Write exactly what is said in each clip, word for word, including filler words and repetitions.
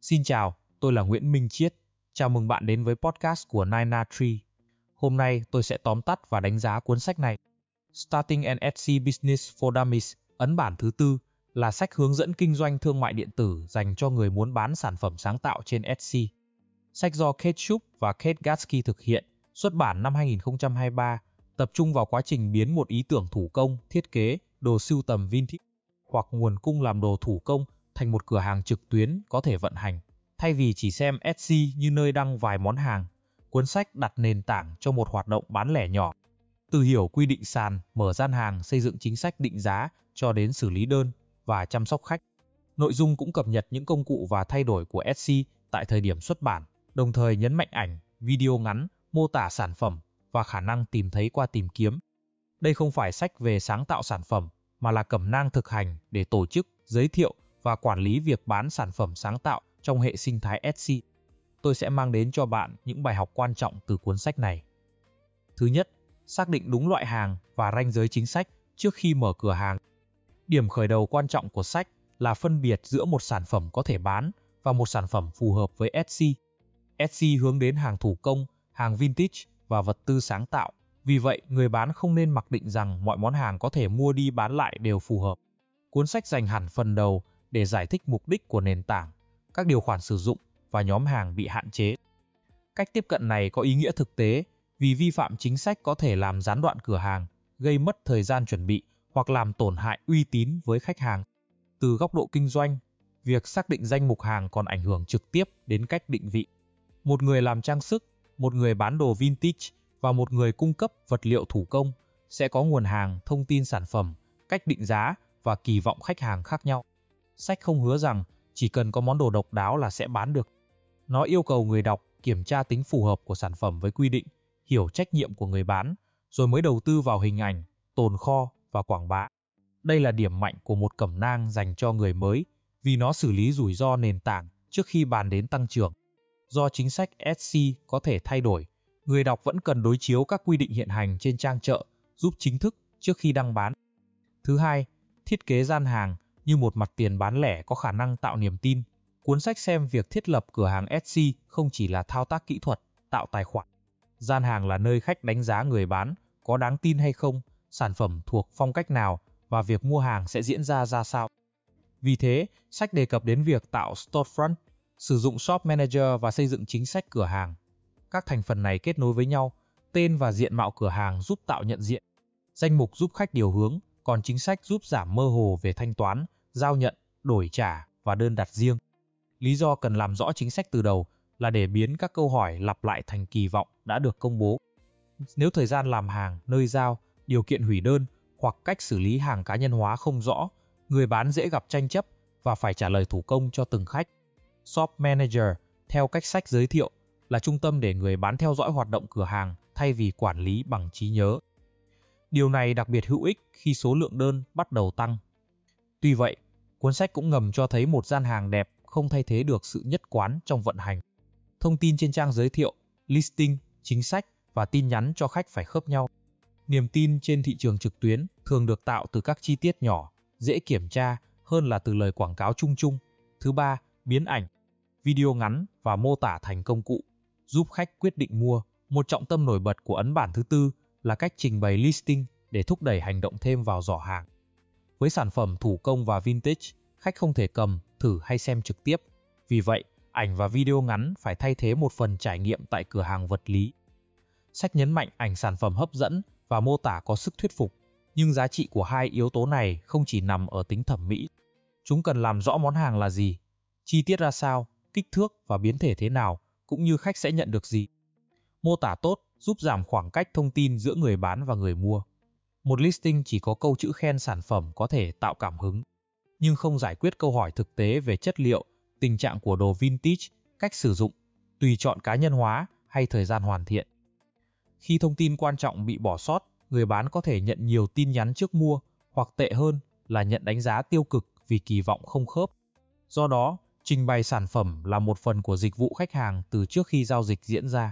Xin chào, tôi là Nguyễn Minh Chiết. Chào mừng bạn đến với podcast của Nine Tree. Hôm nay tôi sẽ tóm tắt và đánh giá cuốn sách này. Starting an Etsy Business for Dummies, ấn bản thứ tư, là sách hướng dẫn kinh doanh thương mại điện tử dành cho người muốn bán sản phẩm sáng tạo trên Etsy. Sách do Kate Shoup và Kate Gatsky thực hiện, xuất bản năm hai nghìn không trăm hai mươi ba, tập trung vào quá trình biến một ý tưởng thủ công, thiết kế, đồ sưu tầm vintage hoặc nguồn cung làm đồ thủ công thành một cửa hàng trực tuyến có thể vận hành. Thay vì chỉ xem Etsy như nơi đăng vài món hàng, cuốn sách đặt nền tảng cho một hoạt động bán lẻ nhỏ. Từ hiểu quy định sàn, mở gian hàng, xây dựng chính sách định giá cho đến xử lý đơn và chăm sóc khách. Nội dung cũng cập nhật những công cụ và thay đổi của Etsy tại thời điểm xuất bản, đồng thời nhấn mạnh ảnh, video ngắn, mô tả sản phẩm và khả năng tìm thấy qua tìm kiếm. Đây không phải sách về sáng tạo sản phẩm, mà là cẩm nang thực hành để tổ chức, giới thiệu và quản lý việc bán sản phẩm sáng tạo trong hệ sinh thái Etsy. Tôi sẽ mang đến cho bạn những bài học quan trọng từ cuốn sách này. Thứ nhất, xác định đúng loại hàng và ranh giới chính sách trước khi mở cửa hàng. Điểm khởi đầu quan trọng của sách là phân biệt giữa một sản phẩm có thể bán và một sản phẩm phù hợp với Etsy. Etsy hướng đến hàng thủ công, hàng vintage và vật tư sáng tạo. Vì vậy, người bán không nên mặc định rằng mọi món hàng có thể mua đi bán lại đều phù hợp. Cuốn sách dành hẳn phần đầu để giải thích mục đích của nền tảng, các điều khoản sử dụng và nhóm hàng bị hạn chế. Cách tiếp cận này có ý nghĩa thực tế vì vi phạm chính sách có thể làm gián đoạn cửa hàng, gây mất thời gian chuẩn bị hoặc làm tổn hại uy tín với khách hàng. Từ góc độ kinh doanh, việc xác định danh mục hàng còn ảnh hưởng trực tiếp đến cách định vị. Một người làm trang sức, một người bán đồ vintage và một người cung cấp vật liệu thủ công sẽ có nguồn hàng, thông tin sản phẩm, cách định giá và kỳ vọng khách hàng khác nhau. Sách không hứa rằng chỉ cần có món đồ độc đáo là sẽ bán được. Nó yêu cầu người đọc kiểm tra tính phù hợp của sản phẩm với quy định, hiểu trách nhiệm của người bán, rồi mới đầu tư vào hình ảnh, tồn kho và quảng bá. Đây là điểm mạnh của một cẩm nang dành cho người mới vì nó xử lý rủi ro nền tảng trước khi bàn đến tăng trưởng. Do chính sách Etsy có thể thay đổi, người đọc vẫn cần đối chiếu các quy định hiện hành trên trang chợ giúp chính thức trước khi đăng bán. Thứ hai, thiết kế gian hàng như một mặt tiền bán lẻ có khả năng tạo niềm tin. Cuốn sách xem việc thiết lập cửa hàng Etsy không chỉ là thao tác kỹ thuật, tạo tài khoản. Gian hàng là nơi khách đánh giá người bán có đáng tin hay không, sản phẩm thuộc phong cách nào và việc mua hàng sẽ diễn ra ra sao. Vì thế, sách đề cập đến việc tạo storefront, sử dụng shop manager và xây dựng chính sách cửa hàng. Các thành phần này kết nối với nhau, tên và diện mạo cửa hàng giúp tạo nhận diện. Danh mục giúp khách điều hướng, còn chính sách giúp giảm mơ hồ về thanh toán, giao nhận, đổi trả và đơn đặt riêng. Lý do cần làm rõ chính sách từ đầu là để biến các câu hỏi lặp lại thành kỳ vọng đã được công bố. Nếu thời gian làm hàng, nơi giao, điều kiện hủy đơn hoặc cách xử lý hàng cá nhân hóa không rõ, người bán dễ gặp tranh chấp và phải trả lời thủ công cho từng khách. Shop Manager, theo cách sách giới thiệu, là trung tâm để người bán theo dõi hoạt động cửa hàng thay vì quản lý bằng trí nhớ. Điều này đặc biệt hữu ích khi số lượng đơn bắt đầu tăng. Tuy vậy, cuốn sách cũng ngầm cho thấy một gian hàng đẹp không thay thế được sự nhất quán trong vận hành. Thông tin trên trang giới thiệu, listing, chính sách và tin nhắn cho khách phải khớp nhau. Niềm tin trên thị trường trực tuyến thường được tạo từ các chi tiết nhỏ, dễ kiểm tra hơn là từ lời quảng cáo chung chung. Thứ ba, biến ảnh, video ngắn và mô tả thành công cụ, giúp khách quyết định mua. Một trọng tâm nổi bật của ấn bản thứ tư là cách trình bày listing để thúc đẩy hành động thêm vào giỏ hàng. Với sản phẩm thủ công và vintage, khách không thể cầm, thử hay xem trực tiếp. Vì vậy, ảnh và video ngắn phải thay thế một phần trải nghiệm tại cửa hàng vật lý. Sách nhấn mạnh ảnh sản phẩm hấp dẫn và mô tả có sức thuyết phục, nhưng giá trị của hai yếu tố này không chỉ nằm ở tính thẩm mỹ. Chúng cần làm rõ món hàng là gì, chi tiết ra sao, kích thước và biến thể thế nào, cũng như khách sẽ nhận được gì. Mô tả tốt giúp giảm khoảng cách thông tin giữa người bán và người mua. Một listing chỉ có câu chữ khen sản phẩm có thể tạo cảm hứng, nhưng không giải quyết câu hỏi thực tế về chất liệu, tình trạng của đồ vintage, cách sử dụng, tùy chọn cá nhân hóa hay thời gian hoàn thiện. Khi thông tin quan trọng bị bỏ sót, người bán có thể nhận nhiều tin nhắn trước mua, hoặc tệ hơn là nhận đánh giá tiêu cực vì kỳ vọng không khớp. Do đó, trình bày sản phẩm là một phần của dịch vụ khách hàng từ trước khi giao dịch diễn ra.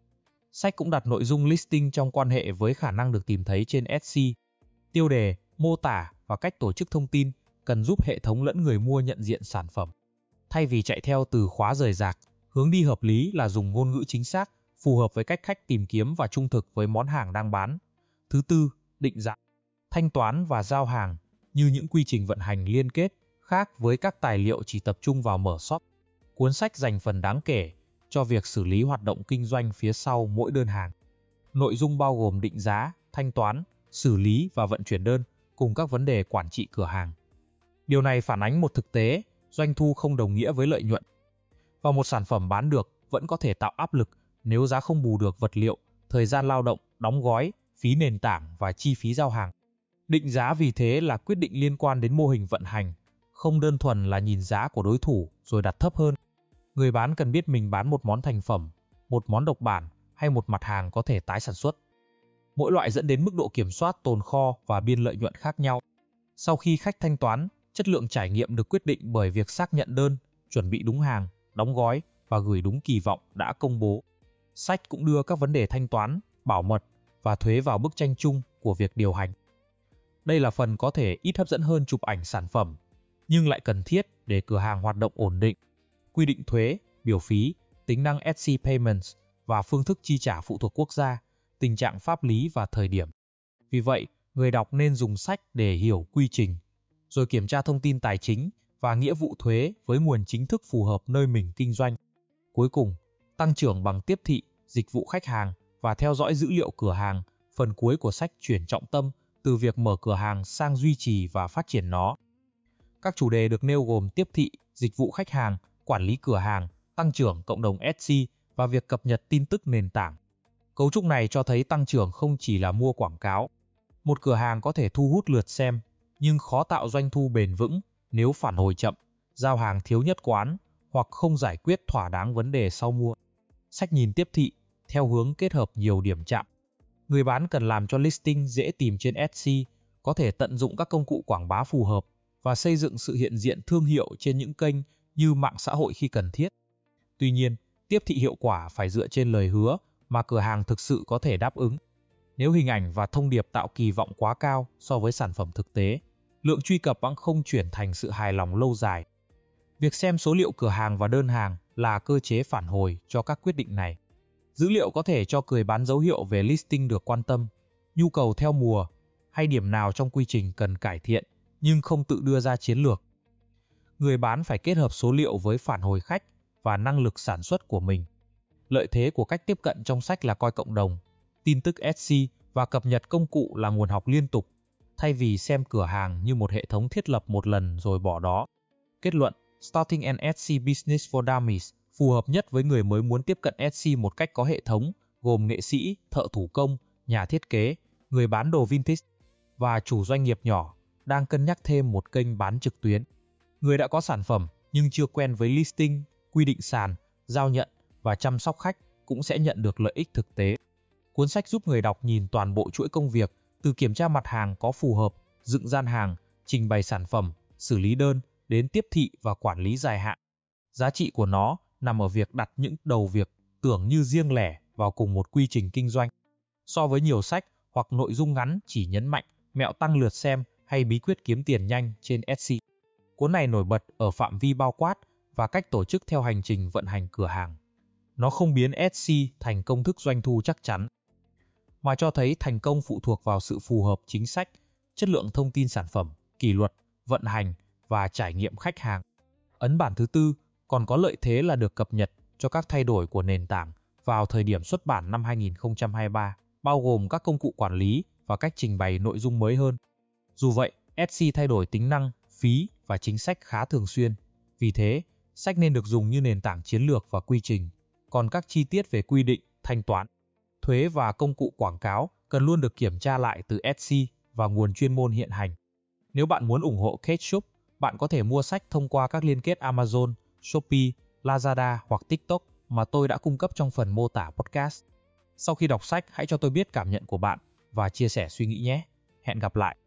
Sách cũng đặt nội dung listing trong quan hệ với khả năng được tìm thấy trên Etsy. Tiêu đề, mô tả và cách tổ chức thông tin cần giúp hệ thống lẫn người mua nhận diện sản phẩm. Thay vì chạy theo từ khóa rời rạc, hướng đi hợp lý là dùng ngôn ngữ chính xác, phù hợp với cách khách tìm kiếm và trung thực với món hàng đang bán. Thứ tư, định giá, thanh toán và giao hàng, như những quy trình vận hành liên kết, khác với các tài liệu chỉ tập trung vào mở shop. Cuốn sách dành phần đáng kể cho việc xử lý hoạt động kinh doanh phía sau mỗi đơn hàng. Nội dung bao gồm định giá, thanh toán, xử lý và vận chuyển đơn, cùng các vấn đề quản trị cửa hàng. Điều này phản ánh một thực tế, doanh thu không đồng nghĩa với lợi nhuận. Và một sản phẩm bán được vẫn có thể tạo áp lực nếu giá không bù được vật liệu, thời gian lao động, đóng gói, phí nền tảng và chi phí giao hàng. Định giá vì thế là quyết định liên quan đến mô hình vận hành, không đơn thuần là nhìn giá của đối thủ rồi đặt thấp hơn. Người bán cần biết mình bán một món thành phẩm, một món độc bản hay một mặt hàng có thể tái sản xuất. Mỗi loại dẫn đến mức độ kiểm soát tồn kho và biên lợi nhuận khác nhau. Sau khi khách thanh toán, chất lượng trải nghiệm được quyết định bởi việc xác nhận đơn, chuẩn bị đúng hàng, đóng gói và gửi đúng kỳ vọng đã công bố. Sách cũng đưa các vấn đề thanh toán, bảo mật và thuế vào bức tranh chung của việc điều hành. Đây là phần có thể ít hấp dẫn hơn chụp ảnh sản phẩm, nhưng lại cần thiết để cửa hàng hoạt động ổn định. Quy định thuế, biểu phí, tính năng Etsy Payments và phương thức chi trả phụ thuộc quốc gia, tình trạng pháp lý và thời điểm. Vì vậy, người đọc nên dùng sách để hiểu quy trình, rồi kiểm tra thông tin tài chính và nghĩa vụ thuế với nguồn chính thức phù hợp nơi mình kinh doanh. Cuối cùng, tăng trưởng bằng tiếp thị, dịch vụ khách hàng và theo dõi dữ liệu cửa hàng, phần cuối của sách chuyển trọng tâm từ việc mở cửa hàng sang duy trì và phát triển nó. Các chủ đề được nêu gồm tiếp thị, dịch vụ khách hàng, quản lý cửa hàng, tăng trưởng cộng đồng Etsy và việc cập nhật tin tức nền tảng. Cấu trúc này cho thấy tăng trưởng không chỉ là mua quảng cáo. Một cửa hàng có thể thu hút lượt xem, nhưng khó tạo doanh thu bền vững nếu phản hồi chậm, giao hàng thiếu nhất quán hoặc không giải quyết thỏa đáng vấn đề sau mua. Sách nhìn tiếp thị theo hướng kết hợp nhiều điểm chạm. Người bán cần làm cho listing dễ tìm trên Etsy, có thể tận dụng các công cụ quảng bá phù hợp và xây dựng sự hiện diện thương hiệu trên những kênh như mạng xã hội khi cần thiết. Tuy nhiên, tiếp thị hiệu quả phải dựa trên lời hứa mà cửa hàng thực sự có thể đáp ứng. Nếu hình ảnh và thông điệp tạo kỳ vọng quá cao so với sản phẩm thực tế, lượng truy cập vẫn không chuyển thành sự hài lòng lâu dài. Việc xem số liệu cửa hàng và đơn hàng là cơ chế phản hồi cho các quyết định này. Dữ liệu có thể cho người bán dấu hiệu về listing được quan tâm, nhu cầu theo mùa hay điểm nào trong quy trình cần cải thiện, nhưng không tự đưa ra chiến lược. Người bán phải kết hợp số liệu với phản hồi khách và năng lực sản xuất của mình. Lợi thế của cách tiếp cận trong sách là coi cộng đồng, tin tức Etsy và cập nhật công cụ là nguồn học liên tục, thay vì xem cửa hàng như một hệ thống thiết lập một lần rồi bỏ đó. Kết luận, Starting an Etsy Business for Dummies phù hợp nhất với người mới muốn tiếp cận Etsy một cách có hệ thống, gồm nghệ sĩ, thợ thủ công, nhà thiết kế, người bán đồ vintage và chủ doanh nghiệp nhỏ đang cân nhắc thêm một kênh bán trực tuyến. Người đã có sản phẩm nhưng chưa quen với listing, quy định sàn, giao nhận và chăm sóc khách cũng sẽ nhận được lợi ích thực tế. Cuốn sách giúp người đọc nhìn toàn bộ chuỗi công việc, từ kiểm tra mặt hàng có phù hợp, dựng gian hàng, trình bày sản phẩm, xử lý đơn, đến tiếp thị và quản lý dài hạn. Giá trị của nó nằm ở việc đặt những đầu việc tưởng như riêng lẻ vào cùng một quy trình kinh doanh. So với nhiều sách hoặc nội dung ngắn chỉ nhấn mạnh mẹo tăng lượt xem hay bí quyết kiếm tiền nhanh trên Etsy. Cuốn này nổi bật ở phạm vi bao quát và cách tổ chức theo hành trình vận hành cửa hàng. Nó không biến Etsy thành công thức doanh thu chắc chắn, mà cho thấy thành công phụ thuộc vào sự phù hợp chính sách, chất lượng thông tin sản phẩm, kỷ luật, vận hành và trải nghiệm khách hàng. Ấn bản thứ tư còn có lợi thế là được cập nhật cho các thay đổi của nền tảng vào thời điểm xuất bản năm hai nghìn không trăm hai mươi ba, bao gồm các công cụ quản lý và cách trình bày nội dung mới hơn. Dù vậy, Etsy thay đổi tính năng, phí và chính sách khá thường xuyên. Vì thế, sách nên được dùng như nền tảng chiến lược và quy trình. Còn các chi tiết về quy định, thanh toán, thuế và công cụ quảng cáo cần luôn được kiểm tra lại từ Etsy và nguồn chuyên môn hiện hành. Nếu bạn muốn ủng hộ Kate Shop, bạn có thể mua sách thông qua các liên kết Amazon, Shopee, Lazada hoặc TikTok mà tôi đã cung cấp trong phần mô tả podcast. Sau khi đọc sách, hãy cho tôi biết cảm nhận của bạn và chia sẻ suy nghĩ nhé. Hẹn gặp lại!